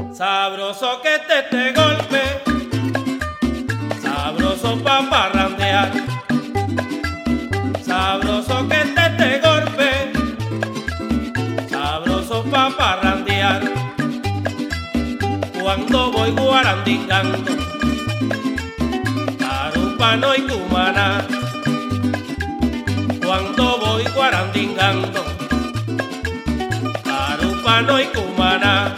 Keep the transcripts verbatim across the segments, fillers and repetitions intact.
Sabroso que te este golpe, sabroso pa' parrandear. Sabroso que te este golpe, sabroso pa' parrandear. Cuando voy guarandingando, Carúpano y Cumaná. Cuando voy guarandingando, Carúpano y Cumaná.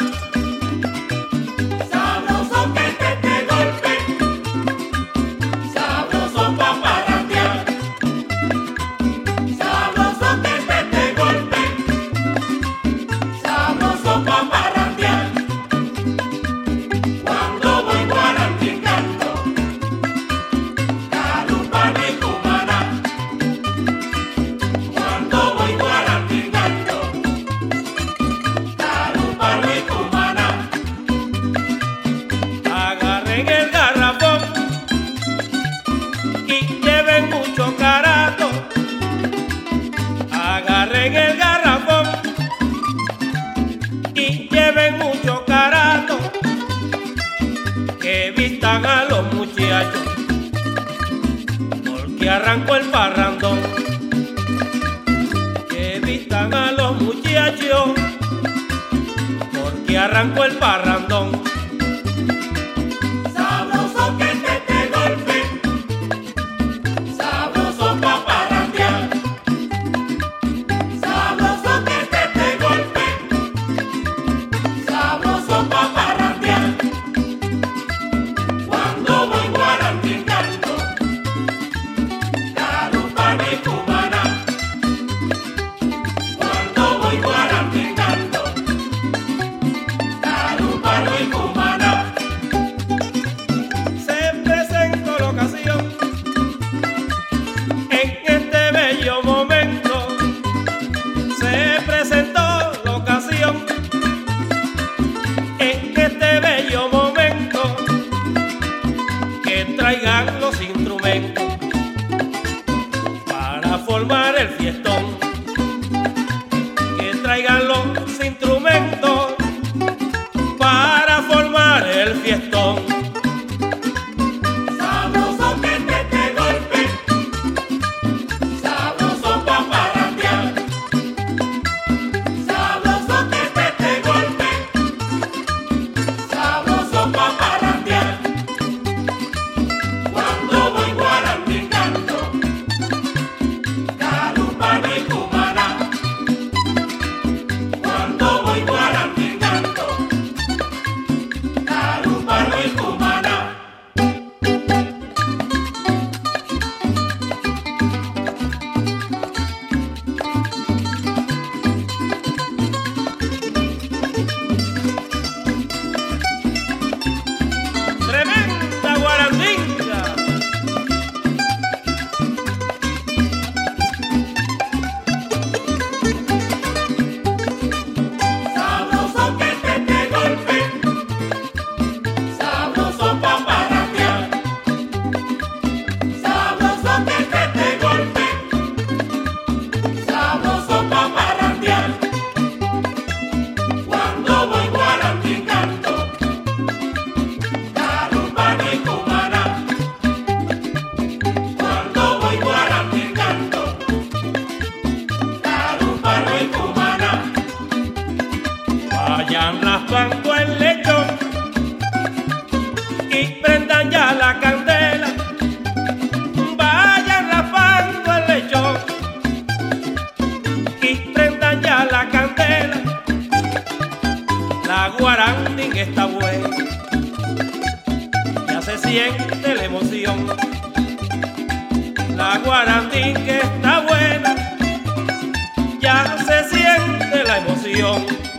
En el garrafón y lleven mucho carato. Agarren el garrafón y lleven mucho carato. Que vistan a los muchachos, porque arrancó el parrandón. Que vistan a los muchachos, porque arrancó el parrandón. Traigan los instrumentos para formar el fiestón. Que traigan los instrumentos para formar el fiestón. Vayan raspando el lechón y prendan ya la candela. Vayan raspando el lechón y prendan ya la candela. La guarandín está buena, ya se siente la emoción. La guarandín que está buena, ya se siente la emoción.